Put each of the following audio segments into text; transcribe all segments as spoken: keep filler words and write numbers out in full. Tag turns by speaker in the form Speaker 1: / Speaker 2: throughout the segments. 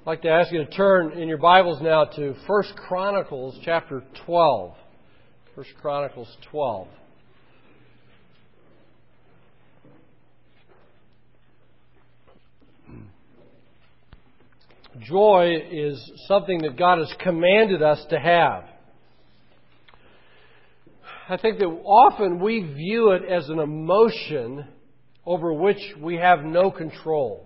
Speaker 1: I'd like to ask you to turn in your Bibles now to First Chronicles chapter twelve. First Chronicles twelve. Joy is something that God has commanded us to have. I think that often we view it as an emotion over which we have no control.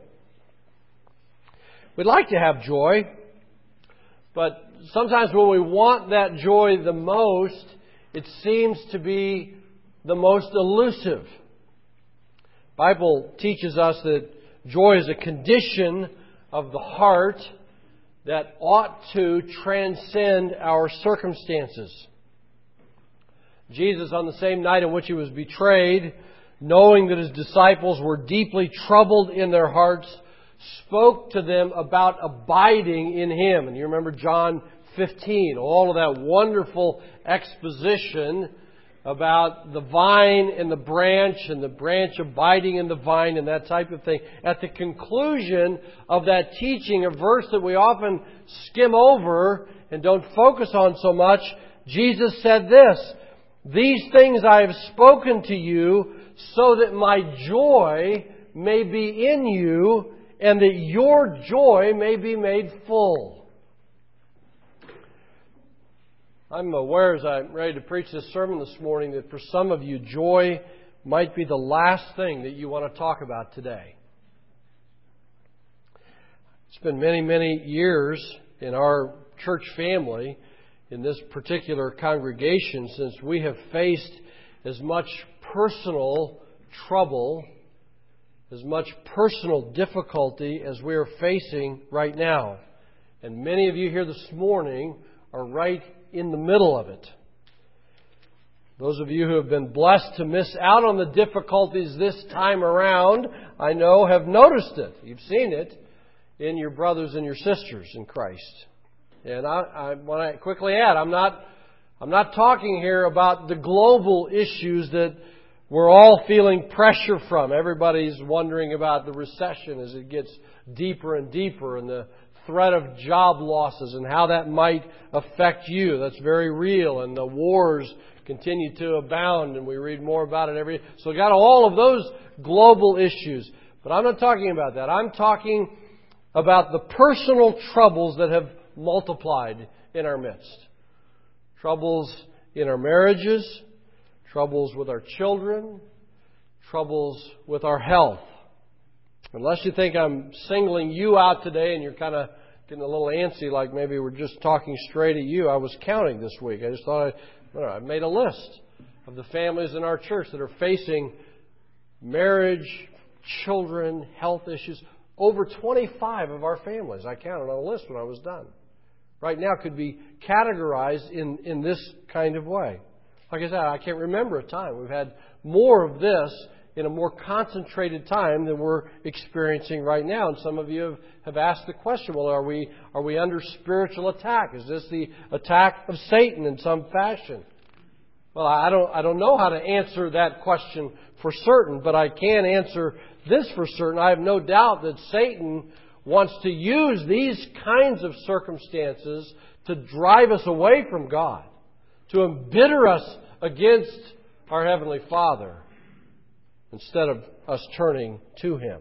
Speaker 1: We'd like to have joy, but sometimes when we want that joy the most, it seems to be the most elusive. The Bible teaches us that joy is a condition of the heart that ought to transcend our circumstances. Jesus, on the same night in which He was betrayed, knowing that His disciples were deeply troubled in their hearts, spoke to them about abiding in Him. And you remember John fifteen, all of that wonderful exposition about the vine and the branch and the branch abiding in the vine and that type of thing. At the conclusion of that teaching, a verse that we often skim over and don't focus on so much, Jesus said this, "These things I have spoken to you so that my joy may be in you and that your joy may be made full." I'm aware as I'm ready to preach this sermon this morning that for some of you, joy might be the last thing that you want to talk about today. It's been many, many years in our church family, in this particular congregation, since we have faced as much personal trouble, as much personal difficulty as we are facing right now. And many of you here this morning are right in the middle of it. Those of you who have been blessed to miss out on the difficulties this time around, I know, have noticed it. You've seen it in your brothers and your sisters in Christ. And I, I want to quickly add, I'm not, I'm not talking here about the global issues that we're all feeling pressure from. Everybody's wondering about the recession as it gets deeper and deeper, and the threat of job losses and how that might affect you. That's very real. And the wars continue to abound, and we read more about it every day. So we've got all of those global issues. But I'm not talking about that. I'm talking about the personal troubles that have multiplied in our midst. Troubles in our marriages, troubles with our children, troubles with our health. Unless you think I'm singling you out today and you're kind of getting a little antsy, like maybe we're just talking straight at you, I was counting this week. I just thought I, I, don't know, I made a list of the families in our church that are facing marriage, children, health issues. Over twenty-five of our families, I counted on a list when I was done, right now could be categorized in, in this kind of way. Like I said, I can't remember a time we've had more of this in a more concentrated time than we're experiencing right now. And some of you have, have asked the question, well, are we are we under spiritual attack? Is this the attack of Satan in some fashion? Well, I don't I don't know how to answer that question for certain, but I can answer this for certain. I have no doubt that Satan wants to use these kinds of circumstances to drive us away from God, to embitter us against our Heavenly Father, instead of us turning to Him.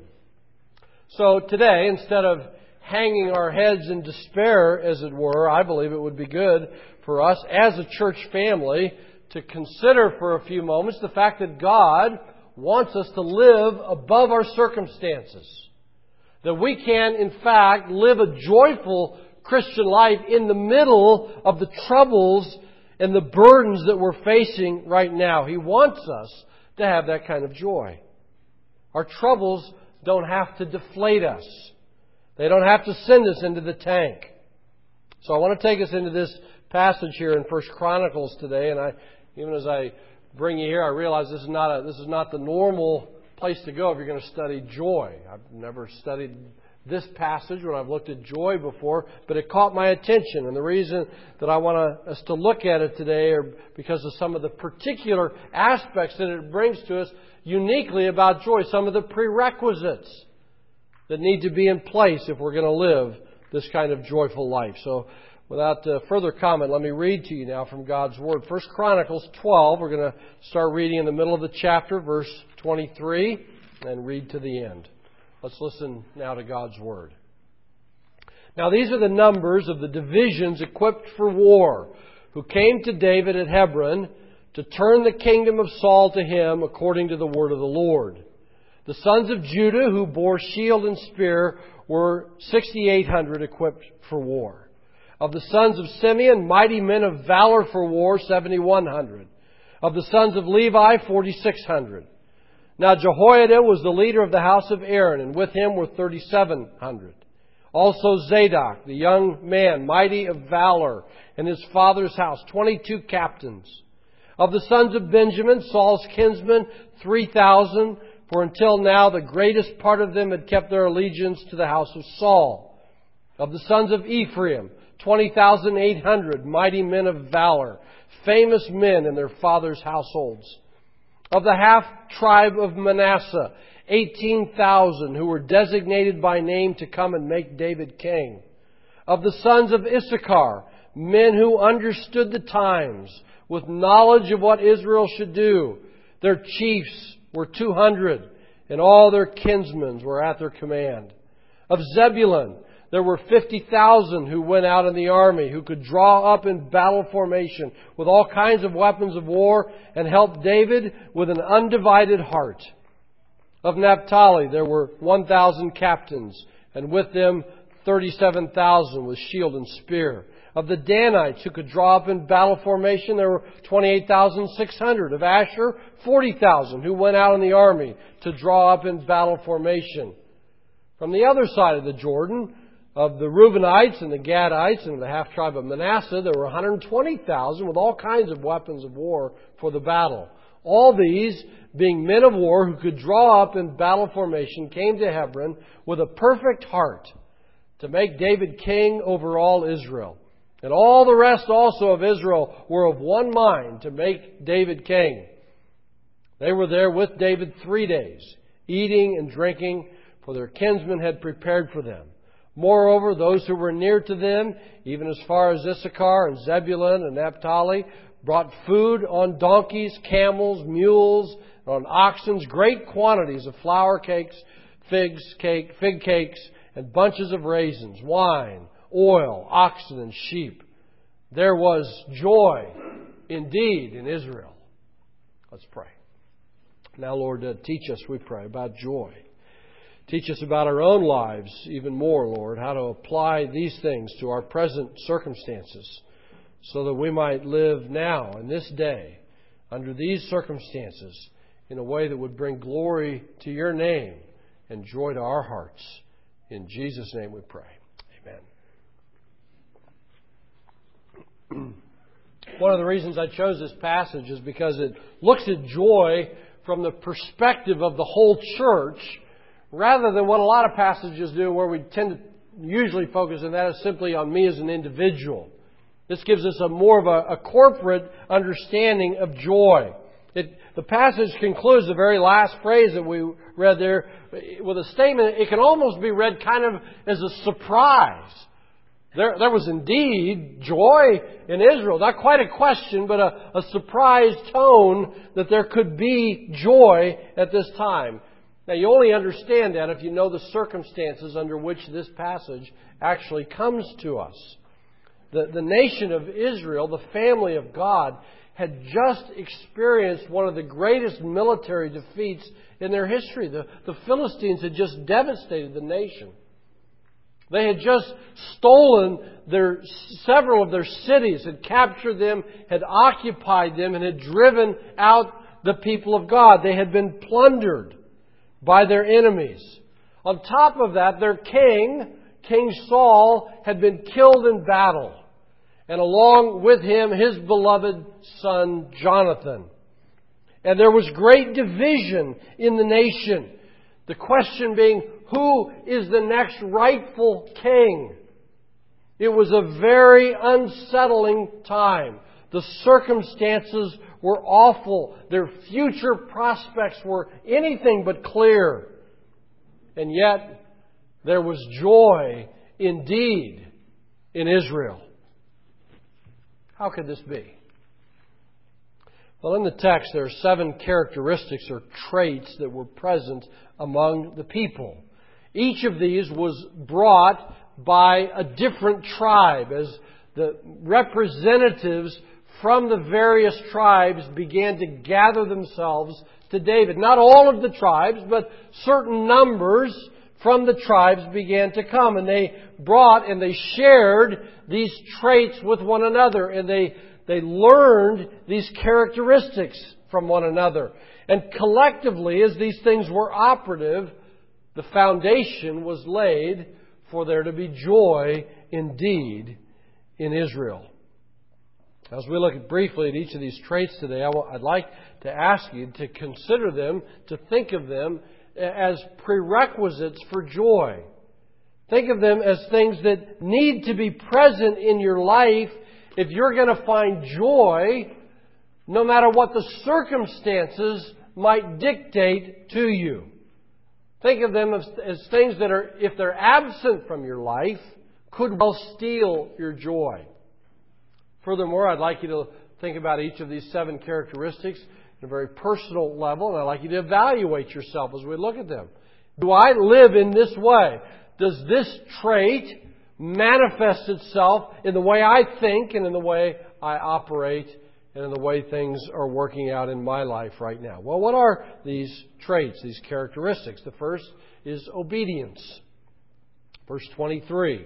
Speaker 1: So today, instead of hanging our heads in despair, as it were, I believe it would be good for us as a church family to consider for a few moments the fact that God wants us to live above our circumstances. That we can, in fact, live a joyful Christian life in the middle of the troubles and the burdens that we're facing right now. He wants us to have that kind of joy. Our troubles don't have to deflate us. They don't have to send us into the tank. So I want to take us into this passage here in First Chronicles today, and I, even as I bring you here, I realize this is not a, this is not the normal place to go if you're going to study joy. I've never studied this passage when I've looked at joy before, but it caught my attention. And the reason that I want us to look at it today are because of some of the particular aspects that it brings to us uniquely about joy, some of the prerequisites that need to be in place if we're going to live this kind of joyful life. So without uh, further comment, let me read to you now from God's Word. First Chronicles twelve, we're going to start reading in the middle of the chapter, verse twenty-three, and read to the end. Let's listen now to God's Word. Now these are the numbers of the divisions equipped for war, who came to David at Hebron to turn the kingdom of Saul to him according to the word of the Lord. The sons of Judah who bore shield and spear were sixty-eight hundred equipped for war. Of the sons of Simeon, mighty men of valor for war, seventy-one hundred. Of the sons of Levi, forty-six hundred. Now Jehoiada was the leader of the house of Aaron, and with him were thirty-seven hundred. Also Zadok, the young man, mighty of valor, in his father's house, twenty-two captains. Of the sons of Benjamin, Saul's kinsmen, three thousand, for until now the greatest part of them had kept their allegiance to the house of Saul. Of the sons of Ephraim, twenty thousand eight hundred, mighty men of valor, famous men in their fathers' households. Of the half-tribe of Manasseh, eighteen thousand who were designated by name to come and make David king. Of the sons of Issachar, men who understood the times, with knowledge of what Israel should do. Their chiefs were two hundred, and all their kinsmen were at their command. Of Zebulun, there were fifty thousand who went out in the army, who could draw up in battle formation with all kinds of weapons of war and help David with an undivided heart. Of Naphtali, there were one thousand captains, and with them thirty-seven thousand with shield and spear. Of the Danites who could draw up in battle formation, there were twenty-eight thousand six hundred. Of Asher, forty thousand who went out in the army to draw up in battle formation. From the other side of the Jordan, of the Reubenites and the Gadites and the half-tribe of Manasseh, there were one hundred twenty thousand with all kinds of weapons of war for the battle. All these, being men of war who could draw up in battle formation, came to Hebron with a perfect heart to make David king over all Israel. And all the rest also of Israel were of one mind to make David king. They were there with David three days, eating and drinking, for their kinsmen had prepared for them. Moreover, those who were near to them, even as far as Issachar and Zebulun and Naphtali, brought food on donkeys, camels, mules, on oxen, great quantities of flour cakes, figs, cake, fig cakes, and bunches of raisins, wine, oil, oxen, and sheep. There was joy indeed in Israel. Let's pray. Now, Lord, uh, teach us, we pray, about joy. Teach us about our own lives even more, Lord, how to apply these things to our present circumstances so that we might live now in this day under these circumstances in a way that would bring glory to your name and joy to our hearts. In Jesus' name we pray. Amen. One of the reasons I chose this passage is because it looks at joy from the perspective of the whole church rather than what a lot of passages do, where we tend to usually focus on that is simply on me as an individual. This gives us a more of a, a corporate understanding of joy. It, the passage concludes the very last phrase that we read there with a statement. It can almost be read kind of as a surprise. There, there was indeed joy in Israel. Not quite a question, but a, a surprise tone that there could be joy at this time. Now, you only understand that if you know the circumstances under which this passage actually comes to us. The, the nation of Israel, the family of God, had just experienced one of the greatest military defeats in their history. The, the Philistines had just devastated the nation. They had just stolen their several of their cities, had captured them, had occupied them, and had driven out the people of God. They had been plundered by their enemies. On top of that, their king, King Saul, had been killed in battle. And along with him, his beloved son, Jonathan. And there was great division in the nation. The question being, who is the next rightful king? It was a very unsettling time. The circumstances were awful. Their future prospects were anything but clear. And yet, there was joy indeed in Israel. How could this be? Well, in the text, there are seven characteristics or traits that were present among the people. Each of these was brought by a different tribe as the representatives from the various tribes began to gather themselves to David. Not all of the tribes, but certain numbers from the tribes began to come. And they brought and they shared these traits with one another. And they, they learned these characteristics from one another. And collectively, as these things were operative, the foundation was laid for there to be joy indeed in Israel. As we look at briefly at each of these traits today, I'd like to ask you to consider them, to think of them as prerequisites for joy. Think of them as things that need to be present in your life if you're going to find joy, no matter what the circumstances might dictate to you. Think of them as, as things that are, if they're absent from your life, could well steal your joy. Furthermore, I'd like you to think about each of these seven characteristics at a very personal level, and I'd like you to evaluate yourself as we look at them. Do I live in this way? Does this trait manifest itself in the way I think and in the way I operate and in the way things are working out in my life right now? Well, what are these traits, these characteristics? The first is obedience. Verse twenty-three.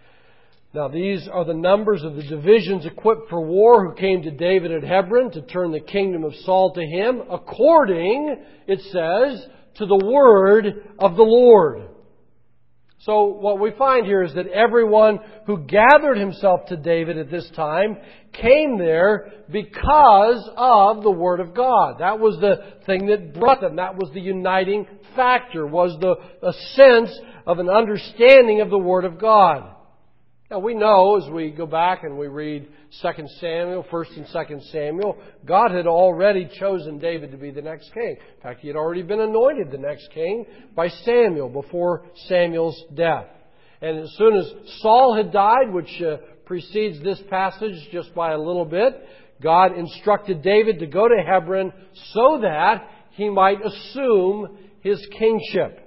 Speaker 1: Now these are the numbers of the divisions equipped for war who came to David at Hebron to turn the kingdom of Saul to him, according, it says, to the word of the Lord. So what we find here is that everyone who gathered himself to David at this time came there because of the Word of God. That was the thing that brought them. That was the uniting factor, was the a sense of an understanding of the Word of God. Now we know as we go back and we read Second Samuel, First and Second Samuel, God had already chosen David to be the next king. In fact, he had already been anointed the next king by Samuel before Samuel's death. And as soon as Saul had died, which uh, precedes this passage just by a little bit, God instructed David to go to Hebron so that he might assume his kingship.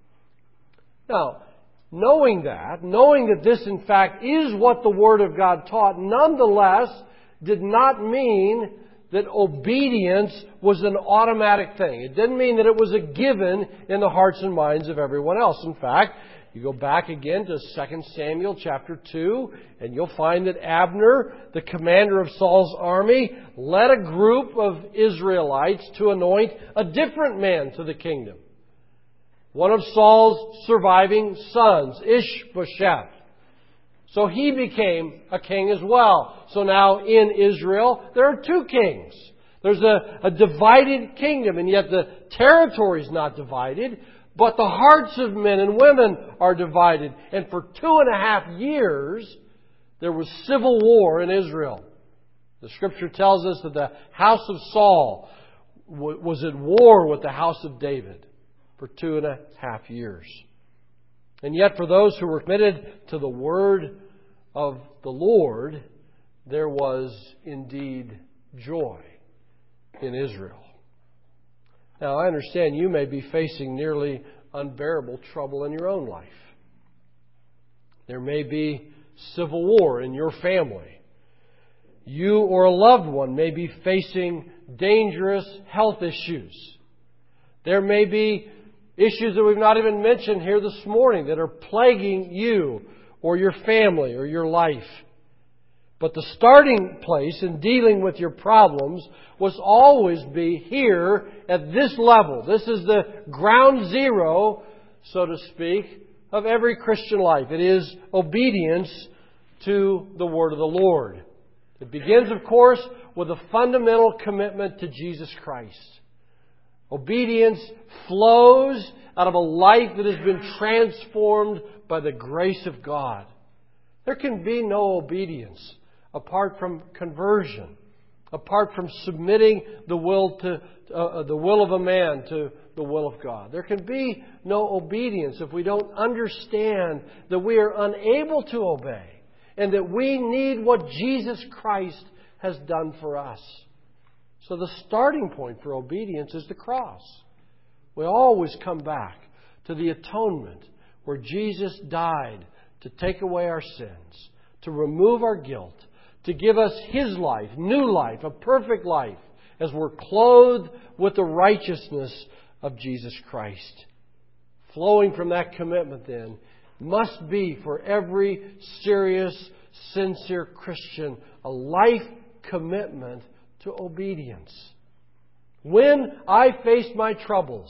Speaker 1: Now, Knowing that, knowing that this in fact is what the Word of God taught, nonetheless did not mean that obedience was an automatic thing. It didn't mean that it was a given in the hearts and minds of everyone else. In fact, you go back again to Second Samuel chapter two, and you'll find that Abner, the commander of Saul's army, led a group of Israelites to anoint a different man to the kingdom. One of Saul's surviving sons, Ishbosheth. So he became a king as well. So now in Israel, there are two kings. There's a, a divided kingdom, and yet the territory is not divided, but the hearts of men and women are divided. And for two and a half years, there was civil war in Israel. The Scripture tells us that the house of Saul w- was at war with the house of David for two and a half years. And yet for those who were committed to the word of the Lord, there was indeed joy in Israel. Now I understand you may be facing nearly unbearable trouble in your own life. There may be civil war in your family. You or a loved one may be facing dangerous health issues. There may be issues that we've not even mentioned here this morning that are plaguing you or your family or your life. But the starting place in dealing with your problems was always be here at this level. This is the ground zero, so to speak, of every Christian life. It is obedience to the Word of the Lord. It begins, of course, with a fundamental commitment to Jesus Christ. Obedience flows out of a life that has been transformed by the grace of God. There can be no obedience apart from conversion, apart from submitting the will to uh, the will of a man to the will of God. There can be no obedience if we don't understand that we are unable to obey and that we need what Jesus Christ has done for us. So the starting point for obedience is the cross. We always come back to the atonement where Jesus died to take away our sins, to remove our guilt, to give us His life, new life, a perfect life, as we're clothed with the righteousness of Jesus Christ. Flowing from that commitment then must be for every serious, sincere Christian a life commitment to obedience. When I face my troubles,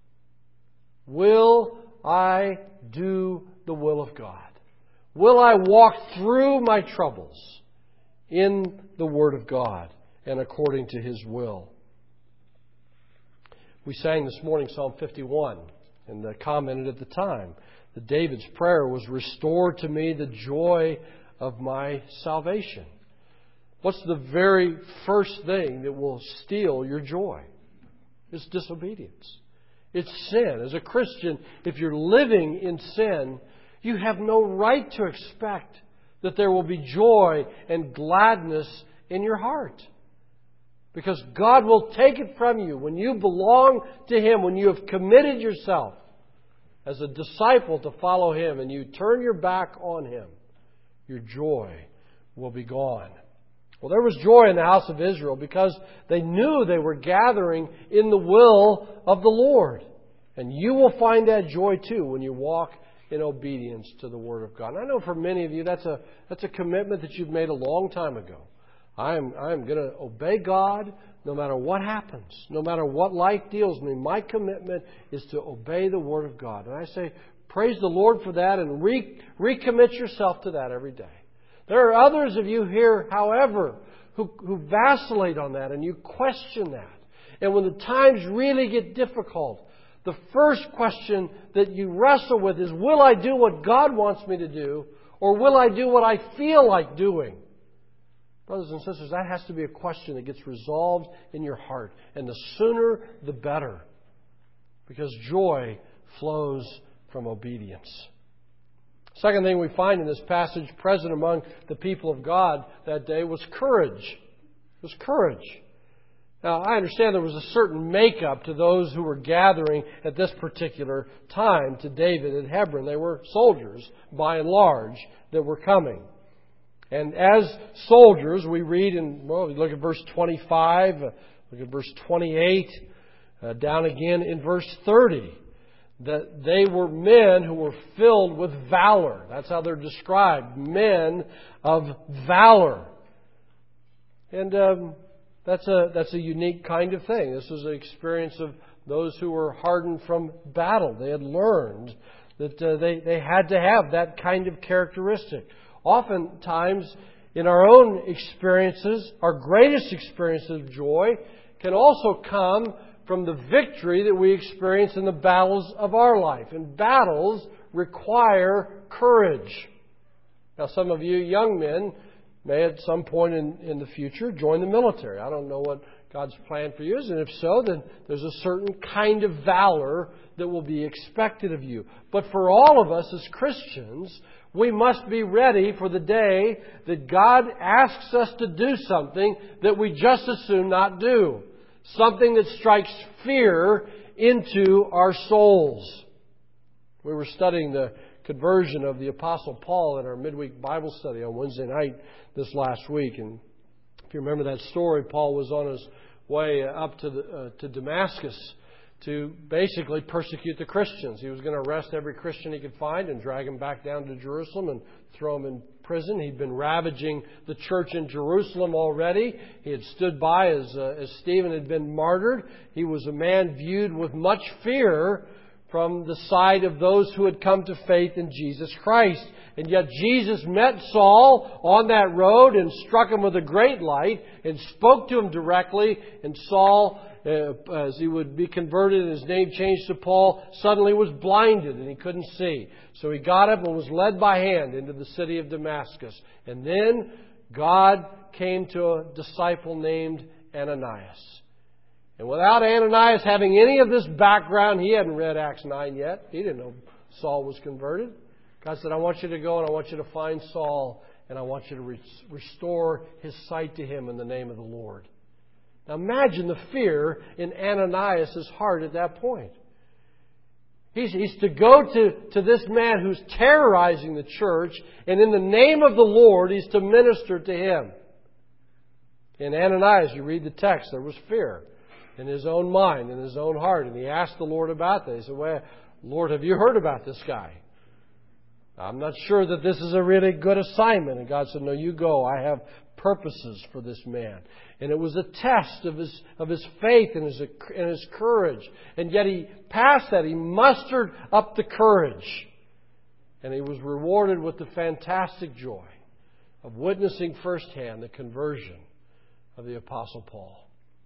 Speaker 1: will I do the will of God? Will I walk through my troubles in the Word of God and according to His will? We sang this morning Psalm fifty-one and commented at the time that David's prayer was, "Restore to me the joy of my salvation." What's the very first thing that will steal your joy? It's disobedience. It's sin. As a Christian, if you're living in sin, you have no right to expect that there will be joy and gladness in your heart. Because God will take it from you when you belong to Him, when you have committed yourself as a disciple to follow Him and you turn your back on Him, your joy will be gone. Well, there was joy in the house of Israel because they knew they were gathering in the will of the Lord. And you will find that joy too when you walk in obedience to the Word of God. And I know for many of you that's a that's a commitment that you've made a long time ago. I am I am going to obey God no matter what happens, no matter what life deals me. My commitment is to obey the Word of God. And I say, praise the Lord for that and re, recommit yourself to that every day. There are others of you here, however, who, who vacillate on that and you question that. And when the times really get difficult, the first question that you wrestle with is, will I do what God wants me to do, or will I do what I feel like doing? Brothers and sisters, that has to be a question that gets resolved in your heart. And the sooner, the better. Because joy flows from obedience. Second thing we find in this passage present among the people of God that day was courage. It was courage. Now, I understand there was a certain makeup to those who were gathering at this particular time to David at Hebron. They were soldiers, by and large, that were coming. And as soldiers, we read in, well, we look at verse twenty-five, look at verse twenty-eight, uh, down again in verse thirty, that they were men who were filled with valor. That's how they're described, men of valor. And um, that's a that's a unique kind of thing. This was an experience of those who were hardened from battle. They had learned that uh, they, they had to have that kind of characteristic. Oftentimes, in our own experiences, our greatest experience of joy can also come from the victory that we experience in the battles of our life. And battles require courage. Now, some of you young men may at some point in, in the future join the military. I don't know what God's plan for you is, and if so, then there's a certain kind of valor that will be expected of you. But for all of us as Christians, we must be ready for the day that God asks us to do something that we just as soon not do. Something that strikes fear into our souls. We were studying the conversion of the Apostle Paul in our midweek Bible study on Wednesday night this last week. And if you remember that story, Paul was on his way up to, the, uh, to Damascus to basically persecute the Christians. He was going to arrest every Christian he could find and drag them back down to Jerusalem and throw them in prison. He'd been ravaging the church in Jerusalem already. He had stood by as, uh, as Stephen had been martyred. He was a man viewed with much fear from the side of those who had come to faith in Jesus Christ. And yet Jesus met Saul on that road and struck him with a great light and spoke to him directly. And Saul, uh, as he would be converted and his name changed to Paul, suddenly was blinded and he couldn't see. So he got up and was led by hand into the city of Damascus. And then God came to a disciple named Ananias. And without Ananias having any of this background, he hadn't read Acts nine yet. He didn't know Saul was converted. God said, I want you to go and I want you to find Saul and I want you to re- restore his sight to him in the name of the Lord. Now imagine the fear in Ananias' heart at that point. He's, he's to go to, to this man who's terrorizing the church, and in the name of the Lord, he's to minister to him. In Ananias, you read the text, there was fear in his own mind, in his own heart, and he asked the Lord about that. He said, well, Lord, have you heard about this guy? I'm not sure that this is a really good assignment. And God said, no, you go. I have purposes for this man. And it was a test of his of his faith and his, and his courage. And yet he passed that. He mustered up the courage. And he was rewarded with the fantastic joy of witnessing firsthand the conversion of the Apostle Paul.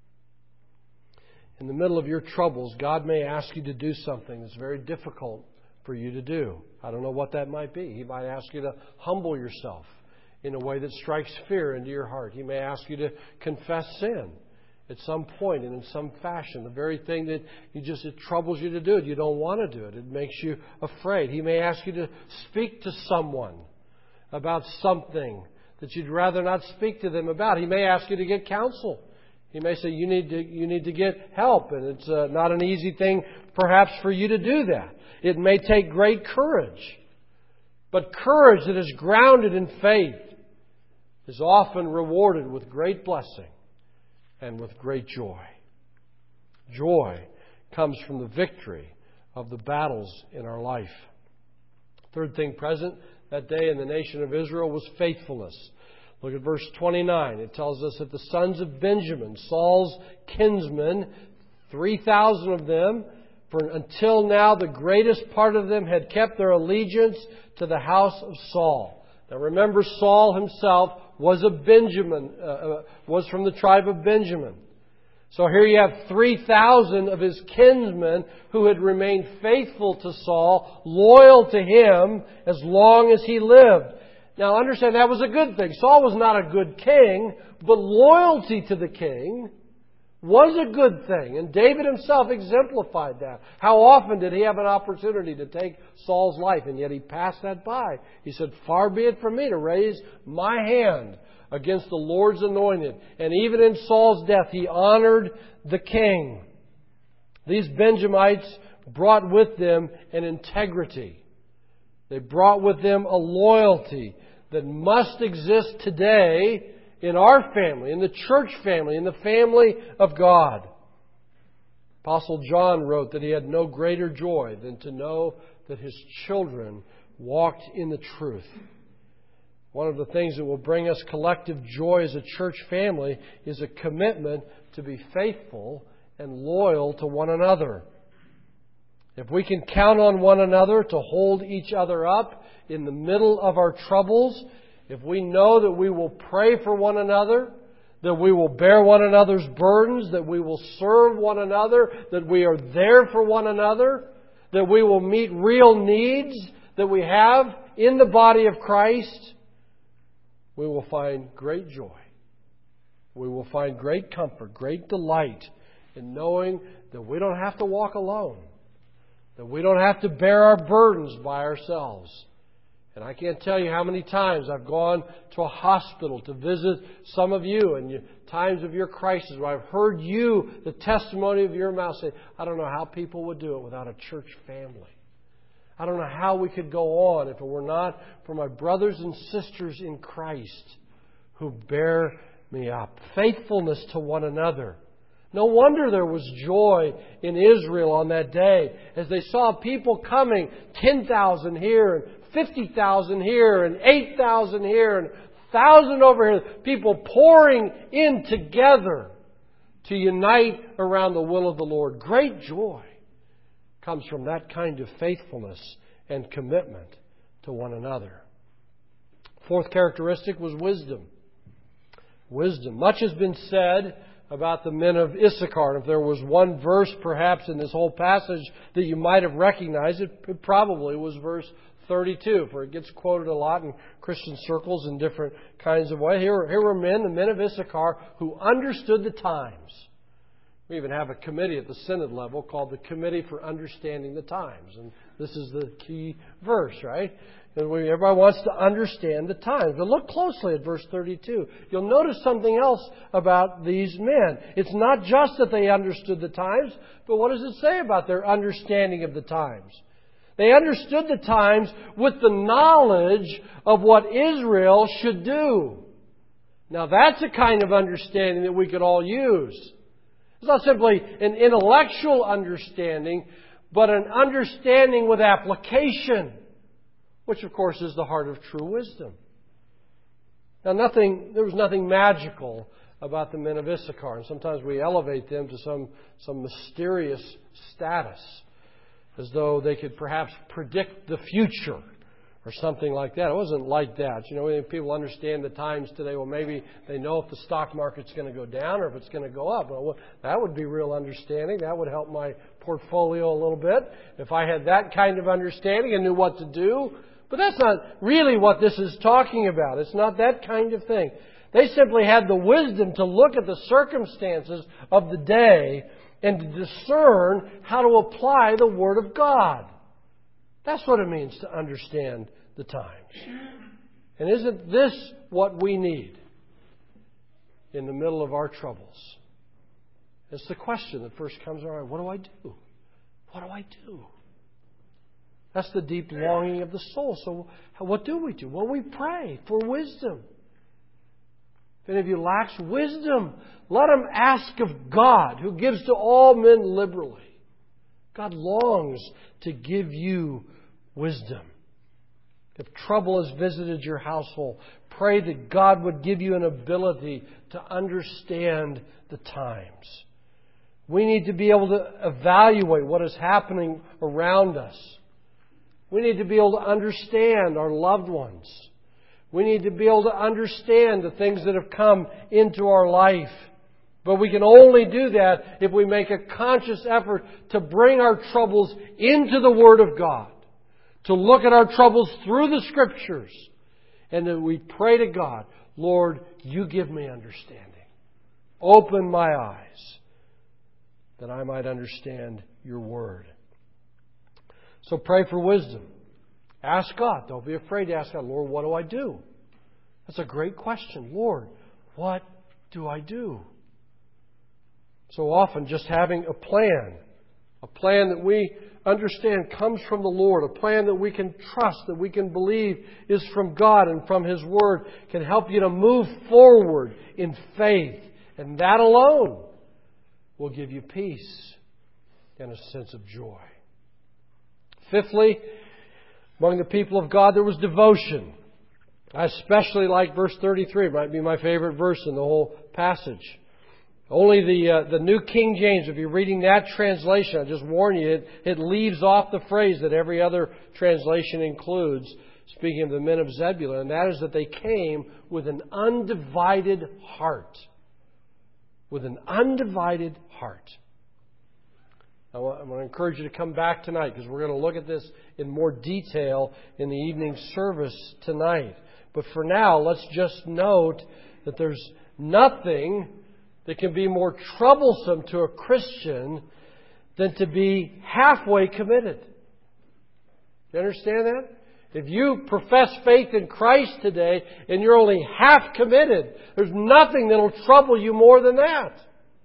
Speaker 1: In the middle of your troubles, God may ask you to do something that's very difficult for you to do. I don't know what that might be. He might ask you to humble yourself in a way that strikes fear into your heart. He may ask you to confess sin at some point and in some fashion. The very thing that you just, it troubles you to do it. You don't want to do it. It makes you afraid. He may ask you to speak to someone about something that you'd rather not speak to them about. He may ask you to get counsel. He may say you need to you need to get help, and it's uh, not an easy thing perhaps for you to do that. It may take great courage. But courage that is grounded in faith is often rewarded with great blessing and with great joy. Joy comes from the victory of the battles in our life. Third thing present that day in the nation of Israel was faithfulness. Look at verse twenty-nine. It tells us that the sons of Benjamin, Saul's kinsmen, three thousand of them, for until now the greatest part of them had kept their allegiance to the house of Saul. Now remember, Saul himself was a Benjamin, uh, was from the tribe of Benjamin. So here you have three thousand of his kinsmen who had remained faithful to Saul, loyal to him as long as he lived. Now understand, that was a good thing. Saul was not a good king, but loyalty to the king was a good thing. And David himself exemplified that. How often did he have an opportunity to take Saul's life, and yet he passed that by? He said, far be it from me to raise my hand against the Lord's anointed. And even in Saul's death, he honored the king. These Benjamites brought with them an integrity. They brought with them a loyalty that must exist today in our family, in the church family, in the family of God. Apostle John wrote that he had no greater joy than to know that his children walked in the truth. One of the things that will bring us collective joy as a church family is a commitment to be faithful and loyal to one another. If we can count on one another to hold each other up in the middle of our troubles, if we know that we will pray for one another, that we will bear one another's burdens, that we will serve one another, that we are there for one another, that we will meet real needs that we have in the body of Christ, we will find great joy. We will find great comfort, great delight in knowing that we don't have to walk alone, that we don't have to bear our burdens by ourselves. And I can't tell you how many times I've gone to a hospital to visit some of you in times of your crisis where I've heard you, the testimony of your mouth, say, I don't know how people would do it without a church family. I don't know how we could go on if it were not for my brothers and sisters in Christ who bear me up. Faithfulness to one another. No wonder there was joy in Israel on that day as they saw people coming, ten thousand here and fifty thousand here and eight thousand here and one thousand over here. People pouring in together to unite around the will of the Lord. Great joy comes from that kind of faithfulness and commitment to one another. Fourth characteristic was wisdom. Wisdom. Much has been said about the men of Issachar. If there was one verse perhaps in this whole passage that you might have recognized, it, it probably was verse thirty-two, for it gets quoted a lot in Christian circles in different kinds of ways. Here, here were men, the men of Issachar, who understood the times. We even have a committee at the synod level called the Committee for Understanding the Times. And this is the key verse, right? And we, everybody wants to understand the times. But look closely at verse thirty-two. You'll notice something else about these men. It's not just that they understood the times, but what does it say about their understanding of the times? They understood the times with the knowledge of what Israel should do. Now that's a kind of understanding that we could all use. It's not simply an intellectual understanding, but an understanding with application, which of course is the heart of true wisdom. Now nothing, there was nothing magical about the men of Issachar, and sometimes we elevate them to some, some mysterious status, as though they could perhaps predict the future or something like that. It wasn't like that. You know, people understand the times today. Well, maybe they know if the stock market's going to go down or if it's going to go up. Well, that would be real understanding. That would help my portfolio a little bit if I had that kind of understanding and knew what to do. But that's not really what this is talking about. It's not that kind of thing. They simply had the wisdom to look at the circumstances of the day and to discern how to apply the Word of God. That's what it means to understand the times. And isn't this what we need in the middle of our troubles? It's the question that first comes to our mind. What do I do? What do I do? That's the deep longing of the soul. So what do we do? Well, we pray for wisdom. If any of you lacks wisdom, let him ask of God, who gives to all men liberally. God longs to give you wisdom. If trouble has visited your household, pray that God would give you an ability to understand the times. We need to be able to evaluate what is happening around us. We need to be able to understand our loved ones. We need to be able to understand the things that have come into our life. But we can only do that if we make a conscious effort to bring our troubles into the Word of God. To look at our troubles through the Scriptures. And that we pray to God, Lord, you give me understanding. Open my eyes that I might understand your Word. So pray for wisdom. Ask God. Don't be afraid to ask God, Lord, what do I do? That's a great question. Lord, what do I do? So often just having a plan, a plan that we understand comes from the Lord, a plan that we can trust, that we can believe is from God and from His Word, can help you to move forward in faith. And that alone will give you peace and a sense of joy. Fifthly, among the people of God, there was devotion. I especially like verse thirty-three. It might be my favorite verse in the whole passage. Only the uh, the New King James, if you're reading that translation, I just warn you, it, it leaves off the phrase that every other translation includes, speaking of the men of Zebulun, and that is that they came with an undivided heart. With an undivided heart. I want, I'm going to encourage you to come back tonight because we're going to look at this in more detail in the evening service tonight. But for now, let's just note that there's nothing that can be more troublesome to a Christian than to be halfway committed. You understand that? If you profess faith in Christ today and you're only half committed, there's nothing that will trouble you more than that.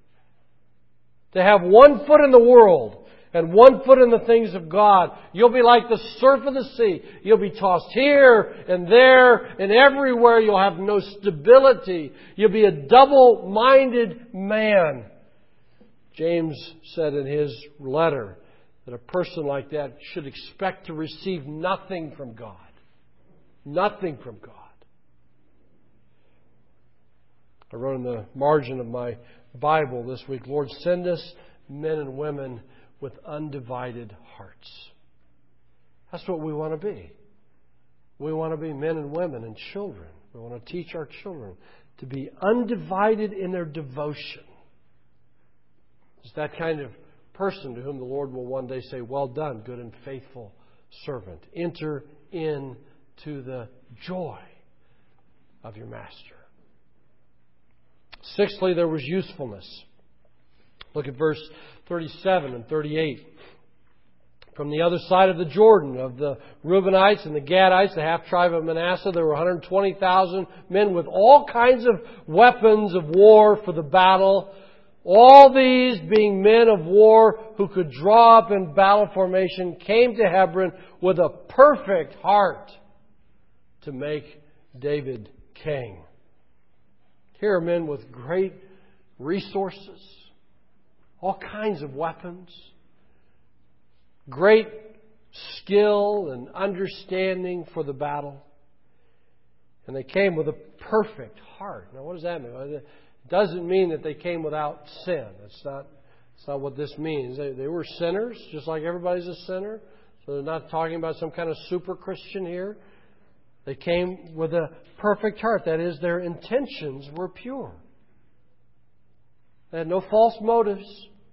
Speaker 1: To have one foot in the world and one foot in the things of God, you'll be like the surf of the sea. You'll be tossed here and there and everywhere. You'll have no stability. You'll be a double-minded man. James said in his letter that a person like that should expect to receive nothing from God. Nothing from God. I wrote in the margin of my Bible this week, Lord, send us men and women with undivided hearts. That's what we want to be. We want to be men and women and children. We want to teach our children to be undivided in their devotion. It's that kind of person to whom the Lord will one day say, well done, good and faithful servant. Enter into the joy of your master. Sixthly, there was usefulness. Look at verse thirty-seven and thirty-eight. From the other side of the Jordan, of the Reubenites and the Gadites, the half-tribe of Manasseh, there were one hundred twenty thousand men with all kinds of weapons of war for the battle. All these, being men of war who could draw up in battle formation, came to Hebron with a perfect heart to make David king. Here are men with great resources, all kinds of weapons, great skill and understanding for the battle. And they came with a perfect heart. Now, what does that mean? It doesn't mean that they came without sin. That's not, that's not what this means. They, they were sinners, just like everybody's a sinner. So they're not talking about some kind of super Christian here. They came with a perfect heart. That is, their intentions were pure. They had no false motives,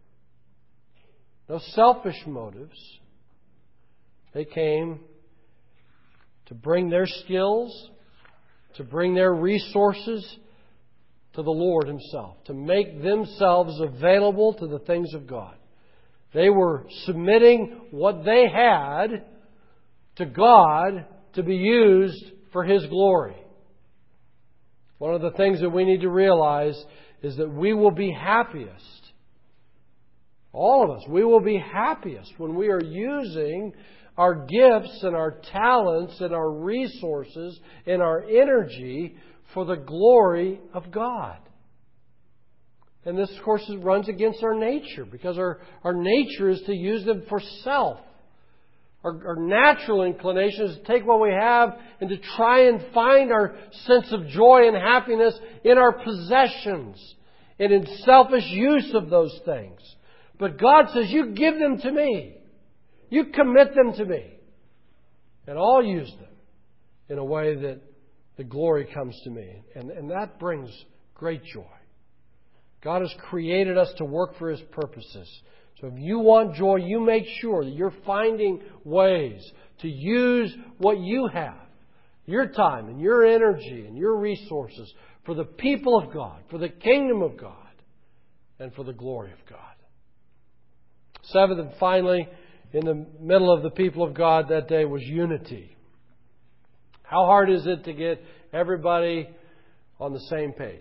Speaker 1: no selfish motives. They came to bring their skills, to bring their resources to the Lord Himself, to make themselves available to the things of God. They were submitting what they had to God to be used for His glory. One of the things that we need to realize is that we will be happiest, all of us, we will be happiest when we are using our gifts and our talents and our resources and our energy for the glory of God. And this, of course, runs against our nature, because our, our nature is to use them for self. Our, our natural inclination is to take what we have and to try and find our sense of joy and happiness in our possessions and in selfish use of those things. But God says, you give them to me. You commit them to me. And I'll use them in a way that the glory comes to me. And, and that brings great joy. God has created us to work for His purposes. So if you want joy, you make sure that you're finding ways to use what you have, your time and your energy and your resources, for the people of God, for the kingdom of God, and for the glory of God. Seventh and finally, in the middle of the people of God that day was unity. How hard is it to get everybody on the same page?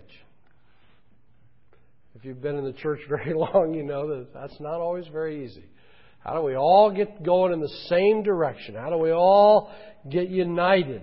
Speaker 1: If you've been in the church very long, you know that that's not always very easy. How do we all get going in the same direction? How do we all get united?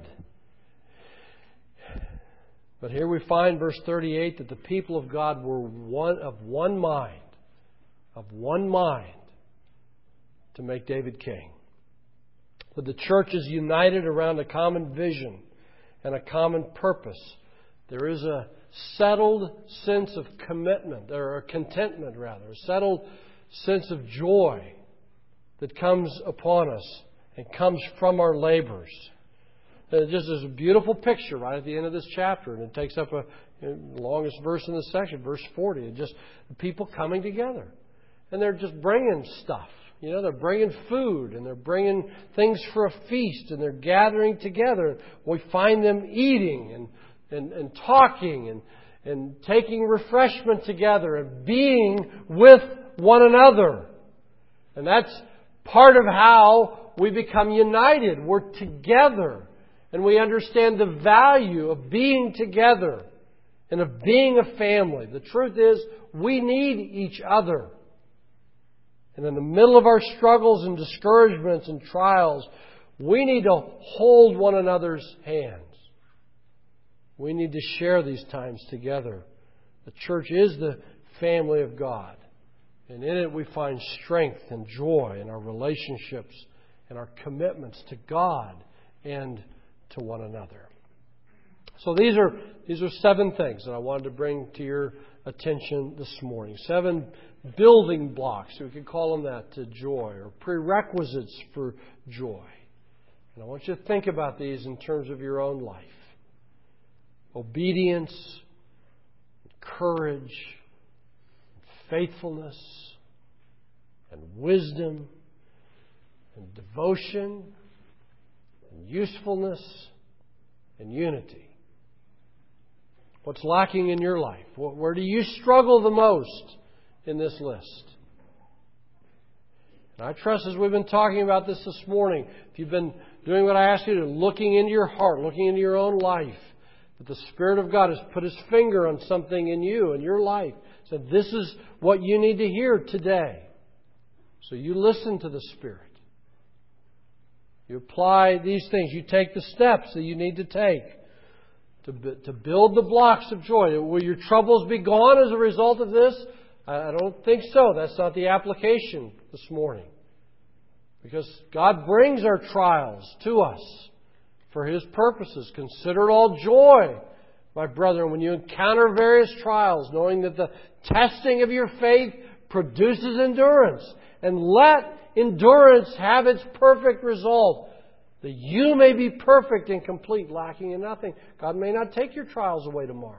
Speaker 1: But here we find, verse thirty-eight, that the people of God were one of one mind, of one mind to make David king. But the church is united around a common vision and a common purpose. There is a settled sense of commitment, or contentment rather, a settled sense of joy that comes upon us and comes from our labors. And it just is a beautiful picture right at the end of this chapter, and it takes up a the longest verse in the section, verse forty. It's just the people coming together, and they're just bringing stuff. You know, they're bringing food, and they're bringing things for a feast, and they're gathering together. We find them eating and And, and talking and, and taking refreshment together and being with one another. And that's part of how we become united. We're together and we understand the value of being together and of being a family. The truth is, we need each other. And in the middle of our struggles and discouragements and trials, we need to hold one another's hands. We need to share these times together. The church is the family of God. And in it we find strength and joy in our relationships and our commitments to God and to one another. So these are these are seven things that I wanted to bring to your attention this morning. Seven building blocks, we could call them that, to joy, or prerequisites for joy. And I want you to think about these in terms of your own life. Obedience, courage, faithfulness, and wisdom, and devotion, and usefulness and unity. What's lacking in your life? Where do you struggle the most in this list? And I trust as we've been talking about this this morning, if you've been doing what I asked you to, looking into your heart, looking into your own life, that the Spirit of God has put His finger on something in you, in your life. Said, this is what you need to hear today. So you listen to the Spirit. You apply these things. You take the steps that you need to take to, to build the blocks of joy. Will your troubles be gone as a result of this? I don't think so. That's not the application this morning. Because God brings our trials to us for His purposes. Consider it all joy, my brethren, when you encounter various trials, knowing that the testing of your faith produces endurance. And let endurance have its perfect result, that you may be perfect and complete, lacking in nothing. God may not take your trials away tomorrow.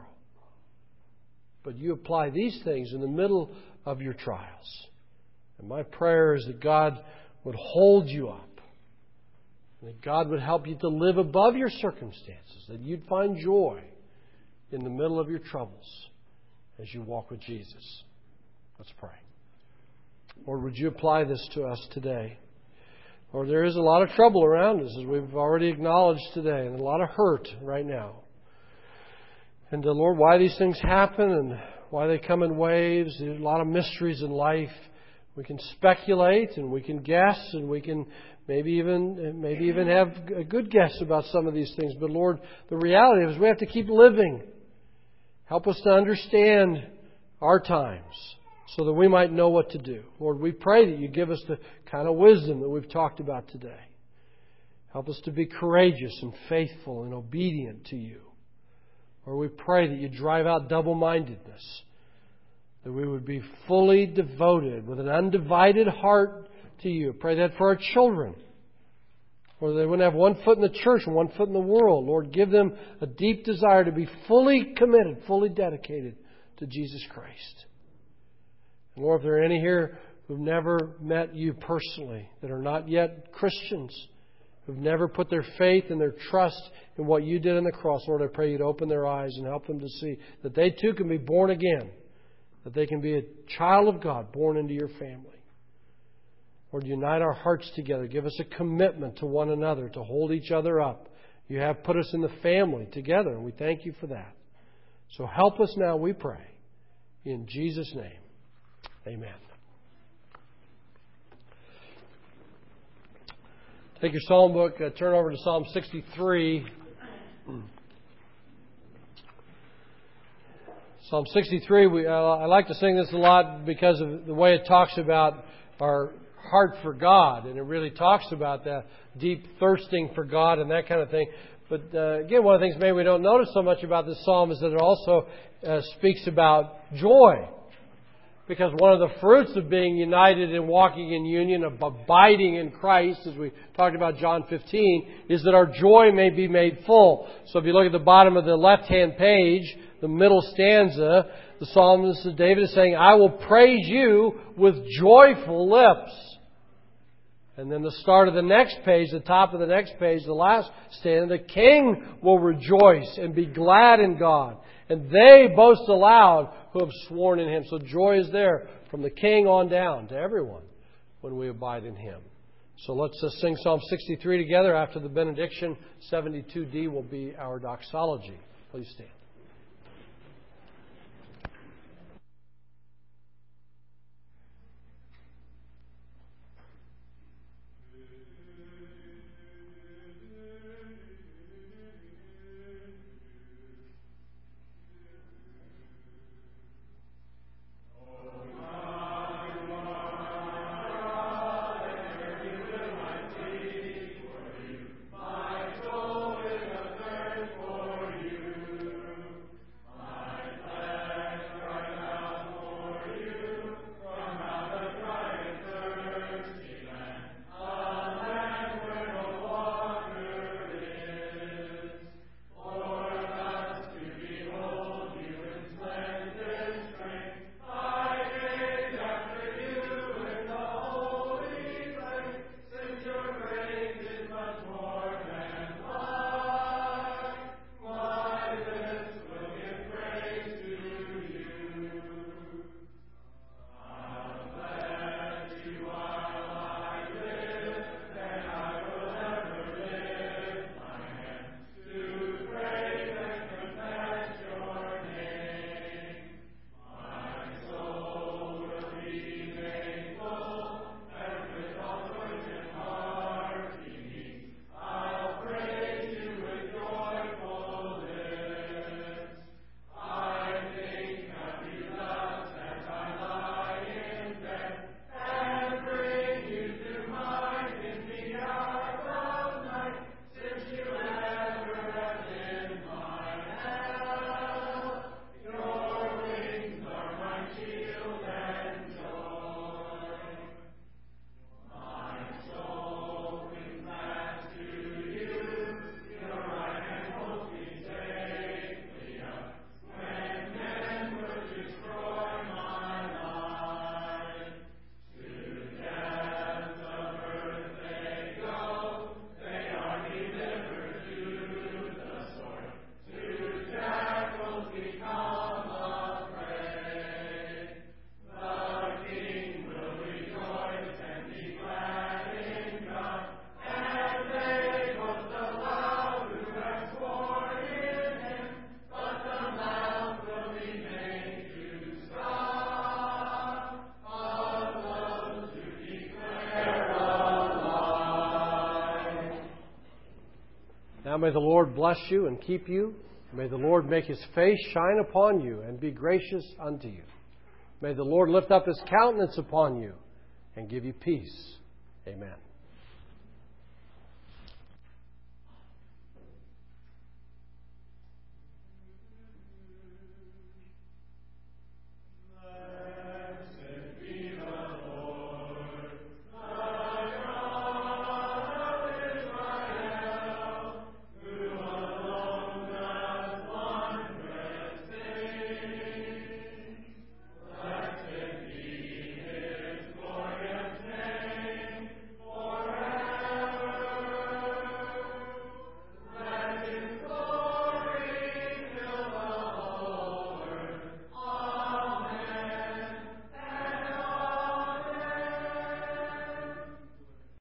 Speaker 1: But you apply these things in the middle of your trials. And my prayer is that God would hold you up. And that God would help you to live above your circumstances. That you'd find joy in the middle of your troubles as you walk with Jesus. Let's pray. Lord, would you apply this to us today? Lord, there is a lot of trouble around us, as we've already acknowledged today, and a lot of hurt right now. And uh, Lord, why these things happen and why they come in waves. There's a lot of mysteries in life. We can speculate and we can guess and we can maybe even maybe even have a good guess about some of these things. But Lord, the reality is we have to keep living. Help us to understand our times so that we might know what to do. Lord, we pray that you give us the kind of wisdom that we've talked about today. Help us to be courageous and faithful and obedient to you. Lord, we pray that you drive out double-mindedness, that we would be fully devoted with an undivided heart to you. Pray that for our children, or they wouldn't have one foot in the church and one foot in the world. Lord, give them a deep desire to be fully committed, fully dedicated to Jesus Christ. And Lord, if there are any here who've never met you personally, that are not yet Christians, who've never put their faith and their trust in what you did on the cross, Lord, I pray you'd open their eyes and help them to see that they too can be born again, that they can be a child of God born into your family. Lord, unite our hearts together. Give us a commitment to one another, to hold each other up. You have put us in the family together, and we thank you for that. So help us now, we pray. In Jesus' name, amen. Take your psalm book, uh, turn over to Psalm sixty-three. Psalm sixty-three, we, uh, I like to sing this a lot because of the way it talks about our heart for God. And it really talks about that deep thirsting for God and that kind of thing. But uh, again, one of the things maybe we don't notice so much about this psalm is that it also uh, speaks about joy. Because one of the fruits of being united and walking in union, of abiding in Christ, as we talked about John fifteen, is that our joy may be made full. So if you look at the bottom of the left-hand page, the middle stanza, the psalmist David is saying, I will praise you with joyful lips. And then the start of the next page, the top of the next page, the last stanza, the king will rejoice and be glad in God. And they boast aloud who have sworn in Him. So joy is there from the king on down to everyone when we abide in Him. So let's uh, sing Psalm sixty-three together. After the benediction, seventy-two D will be our doxology. Please stand. Now may the Lord bless you and keep you. May the Lord make His face shine upon you and be gracious unto you. May the Lord lift up His countenance upon you and give you peace. Amen.